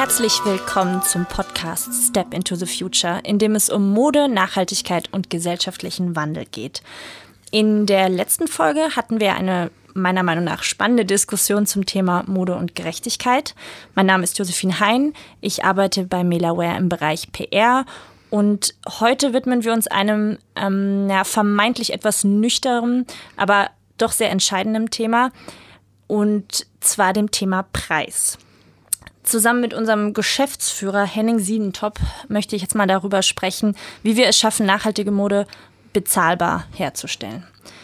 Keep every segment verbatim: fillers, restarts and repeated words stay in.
Herzlich willkommen zum Podcast Step into the Future, in dem es um Mode, Nachhaltigkeit und gesellschaftlichen Wandel geht. In der letzten Folge hatten wir eine meiner Meinung nach spannende Diskussion zum Thema Mode und Gerechtigkeit. Mein Name ist Josephine Hein, ich arbeite bei Melaware im Bereich P R und heute widmen wir uns einem ähm, ja, vermeintlich etwas nüchternen, aber doch sehr entscheidenden Thema, und zwar dem Thema Preis. Zusammen mit unserem Geschäftsführer Henning Siedentop möchte ich jetzt mal darüber sprechen, wie wir es schaffen, nachhaltige Mode bezahlbar herzustellen.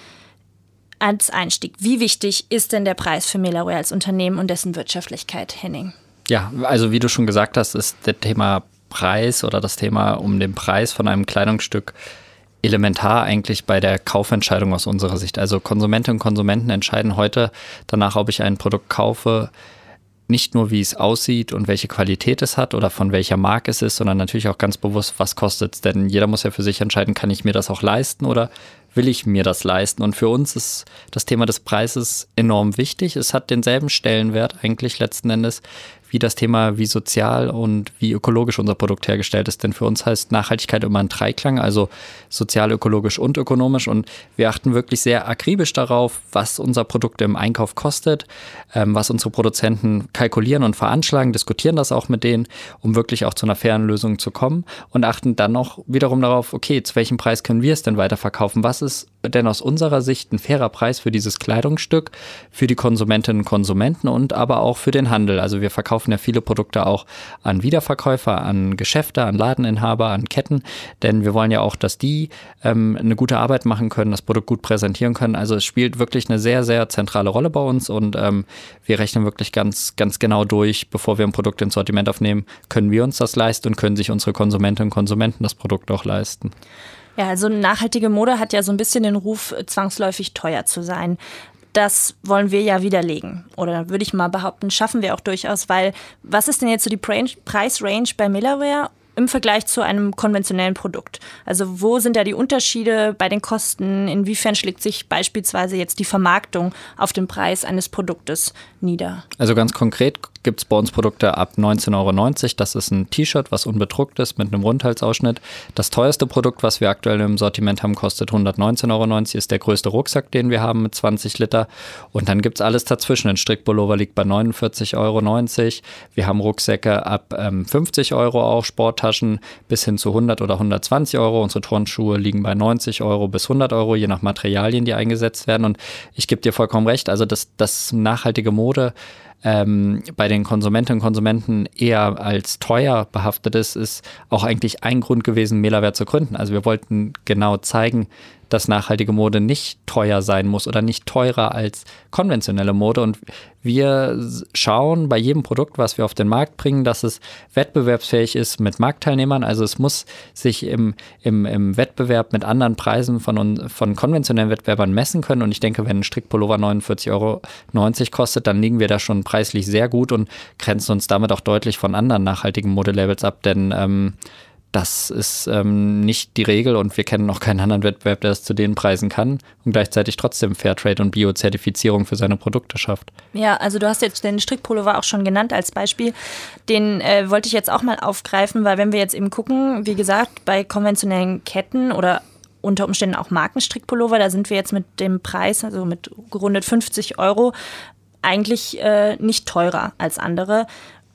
Als Einstieg, wie wichtig ist denn der Preis für Melaware als Unternehmen und dessen Wirtschaftlichkeit, Henning? Ja, also wie du schon gesagt hast, ist das Thema Preis oder das Thema um den Preis von einem Kleidungsstück elementar eigentlich bei der Kaufentscheidung aus unserer Sicht. Also Konsumentinnen und Konsumenten entscheiden heute danach, ob ich ein Produkt kaufe, nicht nur, wie es aussieht und welche Qualität es hat oder von welcher Marke es ist, sondern natürlich auch ganz bewusst, was kostet es. Denn jeder muss ja für sich entscheiden, kann ich mir das auch leisten oder will ich mir das leisten? Und für uns ist das Thema des Preises enorm wichtig. Es hat denselben Stellenwert eigentlich letzten Endes wie das Thema, wie sozial und wie ökologisch unser Produkt hergestellt ist. Denn für uns heißt Nachhaltigkeit immer ein Dreiklang, also sozial, ökologisch und ökonomisch. Und wir achten wirklich sehr akribisch darauf, was unser Produkt im Einkauf kostet, ähm, was unsere Produzenten kalkulieren und veranschlagen, diskutieren das auch mit denen, um wirklich auch zu einer fairen Lösung zu kommen, und achten dann noch wiederum darauf, okay, zu welchem Preis können wir es denn weiterverkaufen? Was ist denn aus unserer Sicht ein fairer Preis für dieses Kleidungsstück, für die Konsumentinnen und Konsumenten und aber auch für den Handel? Also wir verkaufen ja viele Produkte auch an Wiederverkäufer, an Geschäfte, an Ladeninhaber, an Ketten, denn wir wollen ja auch, dass die ähm, eine gute Arbeit machen können, das Produkt gut präsentieren können. Also es spielt wirklich eine sehr, sehr zentrale Rolle bei uns, und ähm, wir rechnen wirklich ganz, ganz genau durch, bevor wir ein Produkt ins Sortiment aufnehmen, können wir uns das leisten und können sich unsere Konsumentinnen und Konsumenten das Produkt auch leisten. Ja, also nachhaltige Mode hat ja so ein bisschen den Ruf, zwangsläufig teuer zu sein. Das wollen wir ja widerlegen. Oder würde ich mal behaupten, schaffen wir auch durchaus, weil was ist denn jetzt so die Preisrange bei Melaware im Vergleich zu einem konventionellen Produkt? Also wo sind da die Unterschiede bei den Kosten? Inwiefern schlägt sich beispielsweise jetzt die Vermarktung auf den Preis eines Produktes nieder? Also ganz konkret gibt es bei uns Produkte ab neunzehn Euro neunzig. Das ist ein T-Shirt, was unbedruckt ist mit einem Rundhalsausschnitt. Das teuerste Produkt, was wir aktuell im Sortiment haben, kostet hundertneunzehn Euro neunzig, ist der größte Rucksack, den wir haben mit zwanzig Liter. Und dann gibt es alles dazwischen. Ein Strickpullover liegt bei neunundvierzig Euro neunzig. Wir haben Rucksäcke ab ähm, fünfzig Euro auch, Sporttaschen bis hin zu hundert oder hundertzwanzig Euro. Unsere Turnschuhe liegen bei neunzig Euro bis hundert Euro, je nach Materialien, die eingesetzt werden. Und ich gebe dir vollkommen recht, also das, das nachhaltige Mode Ähm, bei den Konsumentinnen und Konsumenten eher als teuer behaftet ist, ist auch eigentlich ein Grund gewesen, Melaware zu gründen. Also wir wollten genau zeigen, dass nachhaltige Mode nicht teuer sein muss oder nicht teurer als konventionelle Mode. Und wir schauen bei jedem Produkt, was wir auf den Markt bringen, dass es wettbewerbsfähig ist mit Marktteilnehmern. Also es muss sich im, im, im Wettbewerb mit anderen Preisen von, von konventionellen Wettbewerbern messen können. Und ich denke, wenn ein Strickpullover neunundvierzig Euro neunzig kostet, dann liegen wir da schon preislich sehr gut und grenzen uns damit auch deutlich von anderen nachhaltigen Modelabels ab. Denn ähm, das ist ähm, nicht die Regel, und wir kennen noch keinen anderen Wettbewerb, der das zu den Preisen kann und gleichzeitig trotzdem Fairtrade und Bio-Zertifizierung für seine Produkte schafft. Ja, also du hast jetzt den Strickpullover auch schon genannt als Beispiel. Den äh, wollte ich jetzt auch mal aufgreifen, weil wenn wir jetzt eben gucken, wie gesagt, bei konventionellen Ketten oder unter Umständen auch Markenstrickpullover, da sind wir jetzt mit dem Preis, also mit gerundet fünfzig Euro, eigentlich äh, nicht teurer als andere.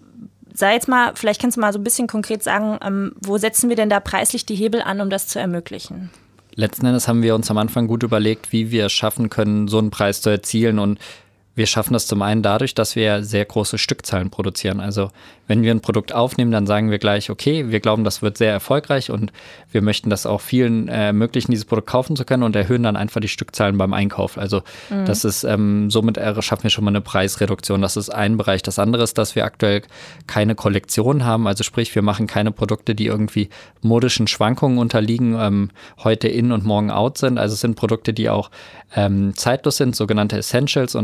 Sei jetzt mal, vielleicht kannst du mal so ein bisschen konkret sagen, ähm, wo setzen wir denn da preislich die Hebel an, um das zu ermöglichen? Letzten Endes haben wir uns am Anfang gut überlegt, wie wir es schaffen können, so einen Preis zu erzielen, und wir schaffen das zum einen dadurch, dass wir sehr große Stückzahlen produzieren. Also wenn wir ein Produkt aufnehmen, dann sagen wir gleich, okay, wir glauben, das wird sehr erfolgreich und wir möchten das auch vielen äh, ermöglichen, dieses Produkt kaufen zu können, und erhöhen dann einfach die Stückzahlen beim Einkauf. Also mhm. das ist, ähm, somit schaffen wir schon mal eine Preisreduktion. Das ist ein Bereich. Das andere ist, dass wir aktuell keine Kollektion haben. Also sprich, wir machen keine Produkte, die irgendwie modischen Schwankungen unterliegen, ähm, heute in und morgen out sind. Also es sind Produkte, die auch ähm, zeitlos sind, sogenannte Essentials, und damit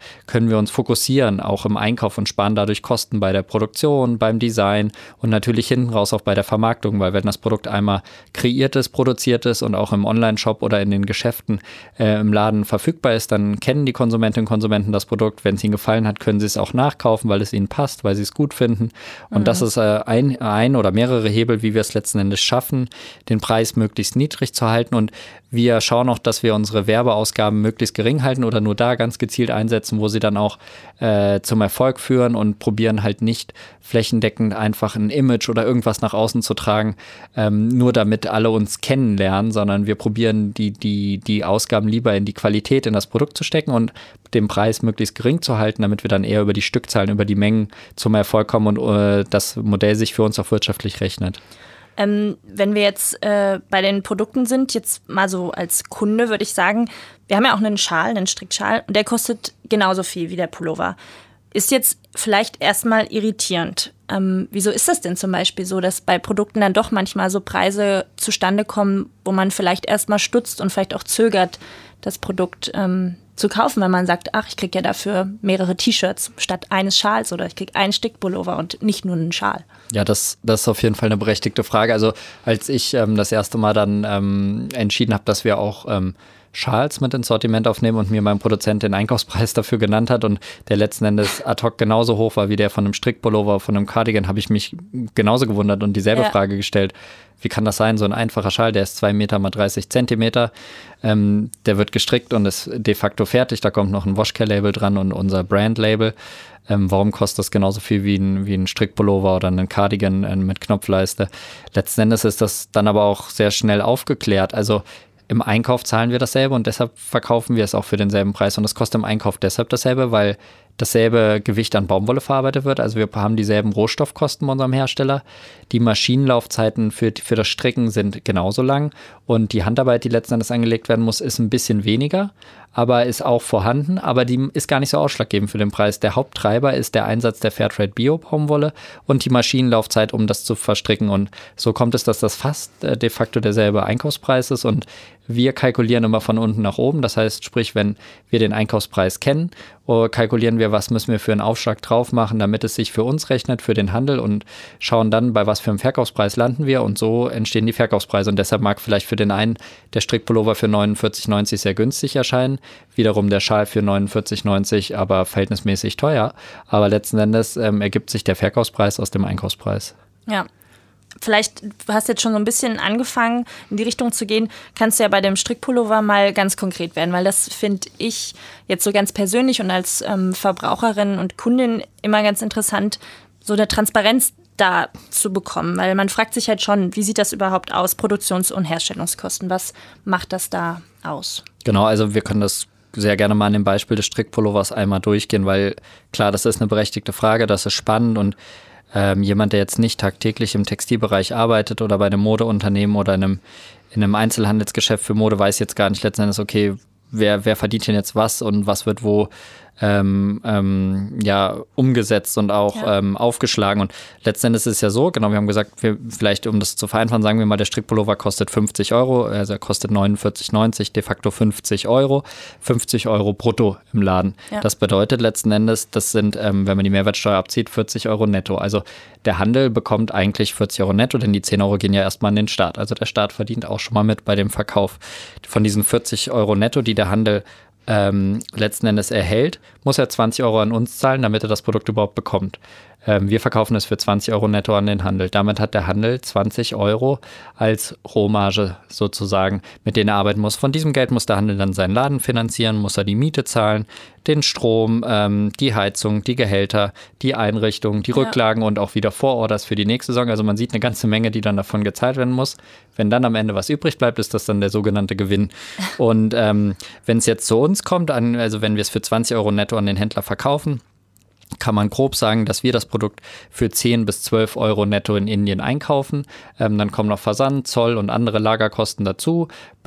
können wir uns fokussieren, auch im Einkauf und sparen dadurch Kosten bei der Produktion, beim Design und natürlich hinten raus auch bei der Vermarktung, weil wenn das Produkt einmal kreiert ist, produziert ist und auch im Online-Shop oder in den Geschäften äh, im Laden verfügbar ist, dann kennen die Konsumentinnen und Konsumenten das Produkt. Wenn es ihnen gefallen hat, können sie es auch nachkaufen, weil es ihnen passt, weil sie es gut finden. Und mhm. das ist äh, ein, ein oder mehrere Hebel, wie wir es letzten Endes schaffen, den Preis möglichst niedrig zu halten. Und wir schauen auch, dass wir unsere Werbeausgaben möglichst gering halten oder nur da ganz gezielt einsetzen, wo sie dann auch äh, zum Erfolg führen und probieren halt nicht flächendeckend einfach ein Image oder irgendwas nach außen zu tragen, ähm, nur damit alle uns kennenlernen, sondern wir probieren die, die, die Ausgaben lieber in die Qualität, in das Produkt zu stecken und den Preis möglichst gering zu halten, damit wir dann eher über die Stückzahlen, über die Mengen zum Erfolg kommen und äh, das Modell sich für uns auch wirtschaftlich rechnet. Ähm, wenn wir jetzt äh, bei den Produkten sind, jetzt mal so als Kunde würde ich sagen, wir haben ja auch einen Schal, einen Strickschal und der kostet genauso viel wie der Pullover. Ist jetzt vielleicht erstmal irritierend. Ähm, wieso ist das denn zum Beispiel so, dass bei Produkten dann doch manchmal so Preise zustande kommen, wo man vielleicht erstmal stutzt und vielleicht auch zögert, das Produkt ähm, zu kaufen, weil man sagt, ach, ich kriege ja dafür mehrere T-Shirts statt eines Schals oder ich kriege einen Stickpullover und nicht nur einen Schal. Ja, das, das ist auf jeden Fall eine berechtigte Frage. Also als ich ähm, das erste Mal dann ähm, entschieden habe, dass wir auch ähm, Schals mit ins Sortiment aufnehmen und mir mein Produzent den Einkaufspreis dafür genannt hat und der letzten Endes ad hoc genauso hoch war wie der von einem Strickpullover, von einem Cardigan, habe ich mich genauso gewundert und dieselbe ja. Frage gestellt. Wie kann das sein? So ein einfacher Schal, der ist zwei Meter mal dreißig Zentimeter, ähm, der wird gestrickt und ist de facto fertig. Da kommt noch ein Washcare-Label dran und unser Brand-Label. Ähm, warum kostet das genauso viel wie ein, wie ein Strickpullover oder ein Cardigan äh, mit Knopfleiste? Letzten Endes ist das dann aber auch sehr schnell aufgeklärt. Also im Einkauf zahlen wir dasselbe und deshalb verkaufen wir es auch für denselben Preis. Und das kostet im Einkauf deshalb dasselbe, weil dasselbe Gewicht an Baumwolle verarbeitet wird. Also wir haben dieselben Rohstoffkosten bei unserem Hersteller. Die Maschinenlaufzeiten für, für das Stricken sind genauso lang und die Handarbeit, die letzten Endes angelegt werden muss, ist ein bisschen weniger, aber ist auch vorhanden, aber die ist gar nicht so ausschlaggebend für den Preis. Der Haupttreiber ist der Einsatz der Fairtrade Bio-Baumwolle und die Maschinenlaufzeit, um das zu verstricken. Und so kommt es, dass das fast äh, de facto derselbe Einkaufspreis ist und wir kalkulieren immer von unten nach oben. Das heißt, sprich, wenn wir den Einkaufspreis kennen, kalkulieren wir, was müssen wir für einen Aufschlag drauf machen, damit es sich für uns rechnet, für den Handel und schauen dann, bei was für einem Verkaufspreis landen wir und so entstehen die Verkaufspreise. Und deshalb mag vielleicht für den einen der Strickpullover für neunundvierzig neunzig sehr günstig erscheinen, wiederum der Schal für neunundvierzig neunzig aber verhältnismäßig teuer. Aber letzten Endes ähm, ergibt sich der Verkaufspreis aus dem Einkaufspreis. Ja. Vielleicht, du hast jetzt schon so ein bisschen angefangen, in die Richtung zu gehen, kannst du ja bei dem Strickpullover mal ganz konkret werden, weil das finde ich jetzt so ganz persönlich und als ähm, Verbraucherin und Kundin immer ganz interessant, so eine Transparenz da zu bekommen, weil man fragt sich halt schon, wie sieht das überhaupt aus, Produktions- und Herstellungskosten, was macht das da aus? Genau, also wir können das sehr gerne mal an dem Beispiel des Strickpullovers einmal durchgehen, weil klar, das ist eine berechtigte Frage, das ist spannend und Ähm, jemand, der jetzt nicht tagtäglich im Textilbereich arbeitet oder bei einem Modeunternehmen oder in einem, in einem Einzelhandelsgeschäft für Mode, weiß jetzt gar nicht letzten Endes, okay, wer, wer verdient denn jetzt was und was wird wo ähm, ähm, ja, umgesetzt und auch ja. ähm, aufgeschlagen. Und letzten Endes ist es ja so, genau, wir haben gesagt, wir, vielleicht um das zu vereinfachen, sagen wir mal, der Strickpullover kostet fünfzig Euro, also er kostet neunundvierzig neunzig, de facto fünfzig Euro, fünfzig Euro brutto im Laden. Ja. Das bedeutet letzten Endes, das sind, ähm, wenn man die Mehrwertsteuer abzieht, vierzig Euro netto. Also der Handel bekommt eigentlich vierzig Euro netto, denn die zehn Euro gehen ja erstmal an den Staat. Also der Staat verdient auch schon mal mit bei dem Verkauf. Von diesen vierzig Euro netto, die der Handel Ähm, letzten Endes erhält, muss er zwanzig Euro an uns zahlen, damit er das Produkt überhaupt bekommt. Ähm, wir verkaufen es für zwanzig Euro netto an den Handel. Damit hat der Handel zwanzig Euro als Rohmarge sozusagen, mit denen er arbeiten muss. Von diesem Geld muss der Handel dann seinen Laden finanzieren, muss er die Miete zahlen, den Strom, ähm, die Heizung, die Gehälter, die Einrichtung, die ja. Rücklagen und auch wieder Vororders für die nächste Saison. Also man sieht eine ganze Menge, die dann davon gezahlt werden muss. Wenn dann am Ende was übrig bleibt, ist das dann der sogenannte Gewinn. Und ähm, wenn es jetzt zu uns kommt, an, also wenn wir es für zwanzig Euro netto an den Händler verkaufen, kann man grob sagen, dass wir das Produkt für zehn bis zwölf Euro netto in Indien einkaufen. Ähm, dann kommen noch Versand, Zoll und andere Lagerkosten dazu. Be-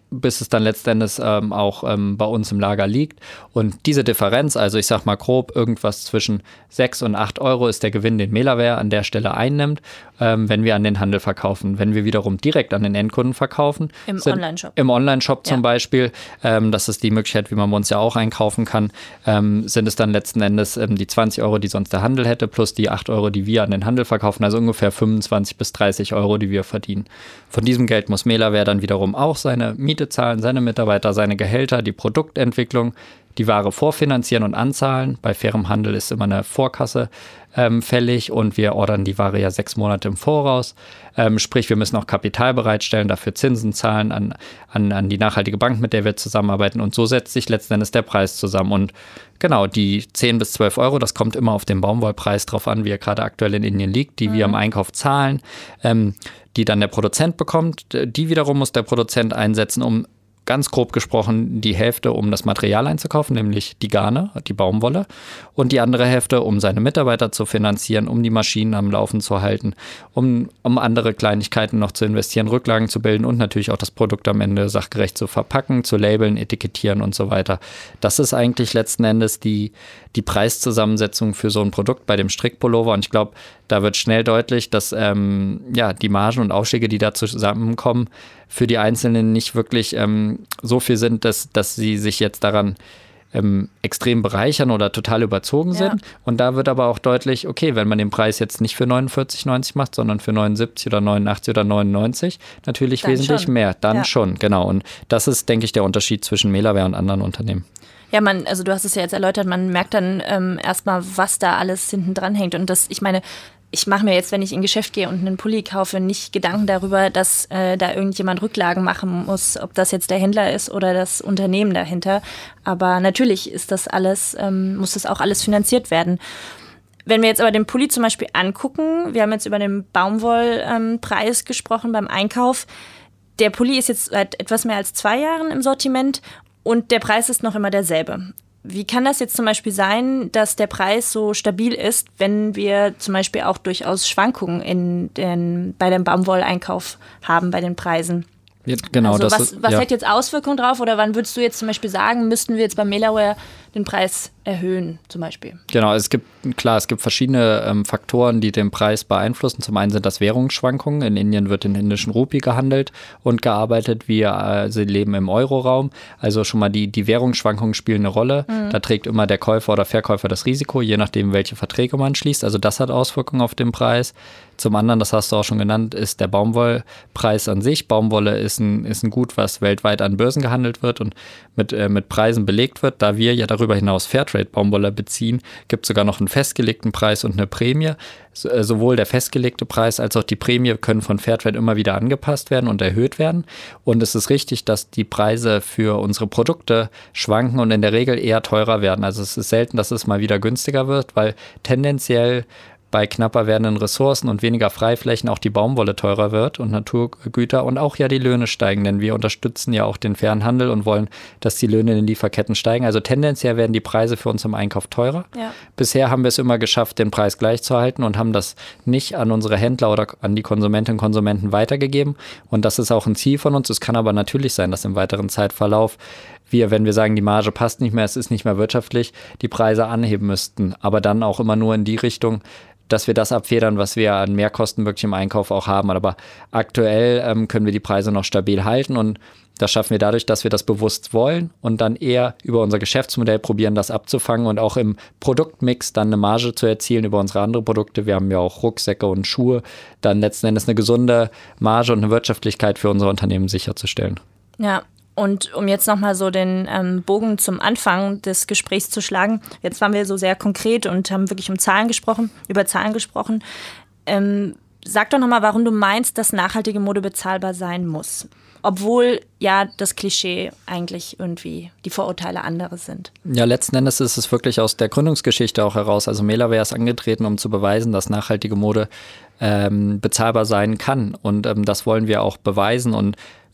bis es dann letztendlich ähm, auch ähm, bei uns im Lager liegt. Und diese Differenz, also ich sag mal grob, irgendwas zwischen sechs und acht Euro ist der Gewinn, den Melaware an der Stelle einnimmt, ähm, wenn wir an den Handel verkaufen. Wenn wir wiederum direkt an den Endkunden verkaufen. Im sind, Online-Shop. Im Online-Shop zum ja. Beispiel, ähm, das ist die Möglichkeit, wie man bei uns ja auch einkaufen kann, ähm, sind es dann letzten Endes ähm, die zwanzig Euro, die sonst der Handel hätte, plus die acht Euro, die wir an den Handel verkaufen, also ungefähr fünfundzwanzig bis dreißig Euro, die wir verdienen. Von diesem Geld muss Melaware dann wiederum auch seine Miete zahlen, seine Mitarbeiter, seine Gehälter, die Produktentwicklung, die Ware vorfinanzieren und anzahlen. Bei fairem Handel ist immer eine Vorkasse ähm, fällig und wir ordern die Ware ja sechs Monate im Voraus. Ähm, sprich, wir müssen auch Kapital bereitstellen, dafür Zinsen zahlen an, an, an die nachhaltige Bank, mit der wir zusammenarbeiten. Und so setzt sich letzten Endes der Preis zusammen. Und genau, die zehn bis zwölf Euro, das kommt immer auf den Baumwollpreis drauf an, wie er gerade aktuell in Indien liegt, die mhm. wir am Einkauf zahlen, ähm, die dann der Produzent bekommt. Die wiederum muss der Produzent einsetzen, um ganz grob gesprochen die Hälfte, um das Material einzukaufen, nämlich die Garne, die Baumwolle, und die andere Hälfte, um seine Mitarbeiter zu finanzieren, um die Maschinen am Laufen zu halten, um, um andere Kleinigkeiten noch zu investieren, Rücklagen zu bilden und natürlich auch das Produkt am Ende sachgerecht zu verpacken, zu labeln, etikettieren und so weiter. Das ist eigentlich letzten Endes die, die Preiszusammensetzung für so ein Produkt bei dem Strickpullover, und ich glaube, da wird schnell deutlich, dass ähm, ja, die Margen und Aufschläge, die da zusammenkommen, für die Einzelnen nicht wirklich ähm, so viel sind, dass, dass sie sich jetzt daran ähm, extrem bereichern oder total überzogen sind. Ja. Und da wird aber auch deutlich, okay, wenn man den Preis jetzt nicht für neunundvierzig neunzig macht, sondern für neunundsiebzig oder neunundachtzig oder neunundneunzig, natürlich dann wesentlich schon. mehr. Dann ja. schon, genau. Und das ist, denke ich, der Unterschied zwischen Melaware und anderen Unternehmen. Ja, man, also du hast es ja jetzt erläutert, man merkt dann ähm, erstmal, was da alles hinten dran hängt. Und das, ich meine, ich mache mir jetzt, wenn ich in ein Geschäft gehe und einen Pulli kaufe, nicht Gedanken darüber, dass äh, da irgendjemand Rücklagen machen muss, ob das jetzt der Händler ist oder das Unternehmen dahinter. Aber natürlich ist das alles, ähm, muss das auch alles finanziert werden. Wenn wir jetzt aber den Pulli zum Beispiel angucken, wir haben jetzt über den Baumwollpreis ähm, gesprochen beim Einkauf. Der Pulli ist jetzt seit etwas mehr als zwei Jahren im Sortiment und der Preis ist noch immer derselbe. Wie kann das jetzt zum Beispiel sein, dass der Preis so stabil ist, wenn wir zum Beispiel auch durchaus Schwankungen in den, bei dem Baumwolleinkauf haben, bei den Preisen? Ja, genau, also das was, ist, was ja. hat jetzt Auswirkungen drauf oder wann würdest du jetzt zum Beispiel sagen, müssten wir jetzt bei Melaware den Preis erhöhen zum Beispiel? Genau, es gibt, klar, es gibt verschiedene ähm, Faktoren, die den Preis beeinflussen. Zum einen sind das Währungsschwankungen. In Indien wird in indischen Rupie gehandelt und gearbeitet. Wir äh, sie leben im Euroraum. Also schon mal die, die Währungsschwankungen spielen eine Rolle. Mhm. Da trägt immer der Käufer oder Verkäufer das Risiko, je nachdem, welche Verträge man schließt. Also das hat Auswirkungen auf den Preis. Zum anderen, das hast du auch schon genannt, ist der Baumwollpreis an sich. Baumwolle ist ein, ist ein Gut, was weltweit an Börsen gehandelt wird und mit, äh, mit Preisen belegt wird. Da wir ja darüber hinaus Fairtrade-Baumwolle beziehen, gibt es sogar noch einen festgelegten Preis und eine Prämie. So, äh, sowohl der festgelegte Preis als auch die Prämie können von Fairtrade immer wieder angepasst werden und erhöht werden. Und es ist richtig, dass die Preise für unsere Produkte schwanken und in der Regel eher teurer werden. Also es ist selten, dass es mal wieder günstiger wird, weil tendenziell bei knapper werdenden Ressourcen und weniger Freiflächen auch die Baumwolle teurer wird und Naturgüter und auch ja die Löhne steigen, denn wir unterstützen ja auch den fairen Handel und wollen, dass die Löhne in den Lieferketten steigen. Also tendenziell werden die Preise für uns im Einkauf teurer. Ja. Bisher haben wir es immer geschafft, den Preis gleich zu halten und haben das nicht an unsere Händler oder an die Konsumentinnen und Konsumenten weitergegeben. Und das ist auch ein Ziel von uns. Es kann aber natürlich sein, dass im weiteren Zeitverlauf wir, wenn wir sagen, die Marge passt nicht mehr, es ist nicht mehr wirtschaftlich, die Preise anheben müssten. Aber dann auch immer nur in die Richtung, dass wir das abfedern, was wir an Mehrkosten wirklich im Einkauf auch haben. Aber aktuell ähm, können wir die Preise noch stabil halten und das schaffen wir dadurch, dass wir das bewusst wollen und dann eher über unser Geschäftsmodell probieren, das abzufangen und auch im Produktmix dann eine Marge zu erzielen über unsere anderen Produkte. Wir haben ja auch Rucksäcke und Schuhe, dann letzten Endes eine gesunde Marge und eine Wirtschaftlichkeit für unsere Unternehmen sicherzustellen. Ja. Und um jetzt nochmal so den ähm, Bogen zum Anfang des Gesprächs zu schlagen, jetzt waren wir so sehr konkret und haben wirklich um Zahlen gesprochen, über Zahlen gesprochen. Ähm, sag doch nochmal, warum du meinst, dass nachhaltige Mode bezahlbar sein muss. Obwohl ja das Klischee eigentlich irgendwie die Vorurteile andere sind. Ja, letzten Endes ist es wirklich aus der Gründungsgeschichte auch heraus. Also Melaware ist angetreten, um zu beweisen, dass nachhaltige Mode ähm, bezahlbar sein kann. Und ähm, das wollen wir auch beweisen. Und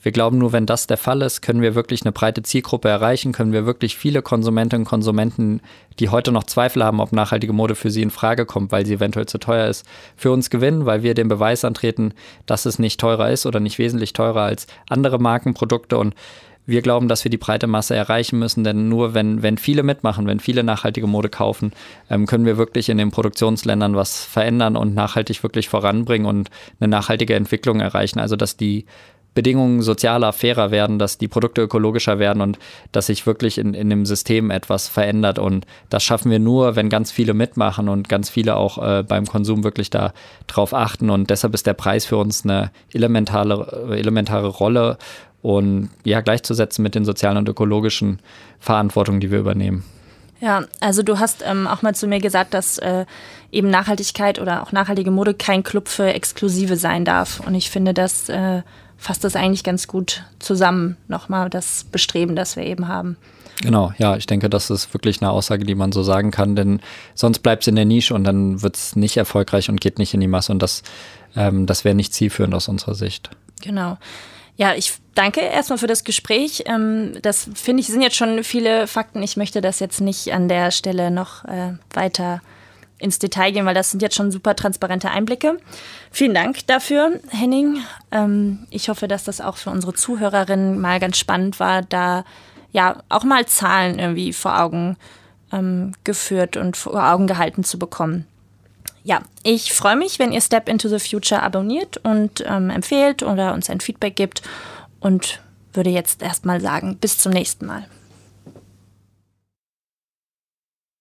Wir glauben, nur wenn das der Fall ist, können wir wirklich eine breite Zielgruppe erreichen, können wir wirklich viele Konsumentinnen und Konsumenten, die heute noch Zweifel haben, ob nachhaltige Mode für sie in Frage kommt, weil sie eventuell zu teuer ist, für uns gewinnen, weil wir den Beweis antreten, dass es nicht teurer ist oder nicht wesentlich teurer als andere Markenprodukte. Und wir glauben, dass wir die breite Masse erreichen müssen, denn nur wenn, wenn viele mitmachen, wenn viele nachhaltige Mode kaufen, ähm, können wir wirklich in den Produktionsländern was verändern und nachhaltig wirklich voranbringen und eine nachhaltige Entwicklung erreichen. Also dass die Bedingungen sozialer, fairer werden, dass die Produkte ökologischer werden und dass sich wirklich in, in dem System etwas verändert. Und das schaffen wir nur, wenn ganz viele mitmachen und ganz viele auch äh, beim Konsum wirklich da drauf achten. Und deshalb ist der Preis für uns eine elementare, elementare Rolle und ja, gleichzusetzen mit den sozialen und ökologischen Verantwortungen, die wir übernehmen. Ja, also du hast ähm, auch mal zu mir gesagt, dass äh, eben Nachhaltigkeit oder auch nachhaltige Mode kein Club für Exklusive sein darf. Und ich finde, das äh, fasst das eigentlich ganz gut zusammen, nochmal das Bestreben, das wir eben haben. Genau, ja, ich denke, das ist wirklich eine Aussage, die man so sagen kann, denn sonst bleibt es in der Nische und dann wird es nicht erfolgreich und geht nicht in die Masse und das, ähm, das wäre nicht zielführend aus unserer Sicht. Genau. Ja, ich danke erstmal für das Gespräch. Das finde ich, sind jetzt schon viele Fakten. Ich möchte das jetzt nicht an der Stelle noch äh, weiter ins Detail gehen, weil das sind jetzt schon super transparente Einblicke. Vielen Dank dafür, Henning. Ähm, ich hoffe, dass das auch für unsere Zuhörerinnen mal ganz spannend war, da ja auch mal Zahlen irgendwie vor Augen ähm, geführt und vor Augen gehalten zu bekommen. Ja, ich freue mich, wenn ihr Step into the Future abonniert und ähm, empfehlt oder uns ein Feedback gibt und würde jetzt erstmal sagen, bis zum nächsten Mal.